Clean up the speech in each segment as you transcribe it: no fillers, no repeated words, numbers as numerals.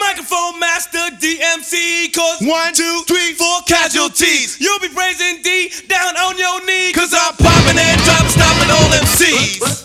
microphone master DMC. Cause 1, 2, 3, 4 casualties. You'll be praising D down on your knee. Cause I'm popping and dropping, stopping all MCs.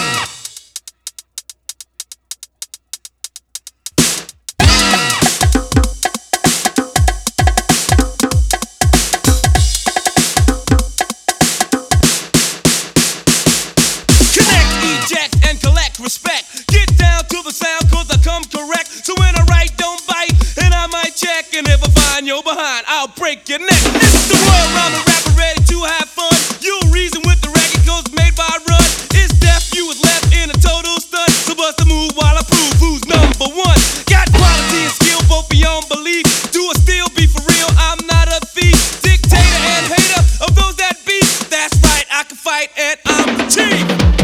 Respect, get down to the sound cause I come correct. So when I write, don't bite, and I might check. And if I find you're behind, I'll break your neck. This is the world around the rapper ready to have fun. You'll reason with the record cause made by Run. It's deaf, you was left in a total stunt. So bust a move while I prove who's number one. Got quality and skill both beyond belief. Do I still be for real? I'm not a thief. Dictator and hater of those that beat. That's right, I can fight and I'm the chief.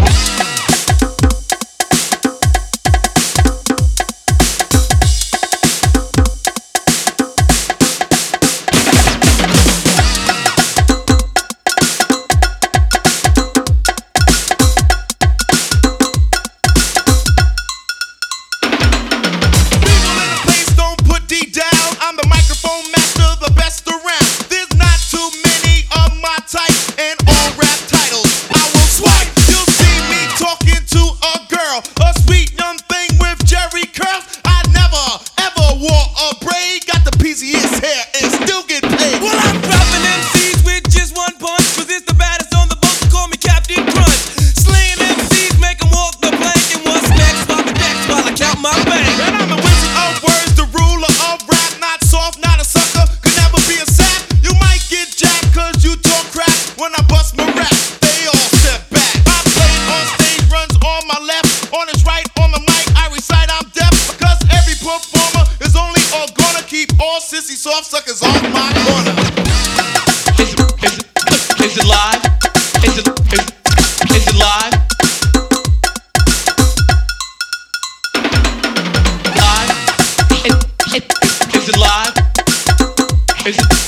Soft suckers off my corner. Is it live? Is it live? Live? Is it live? Is it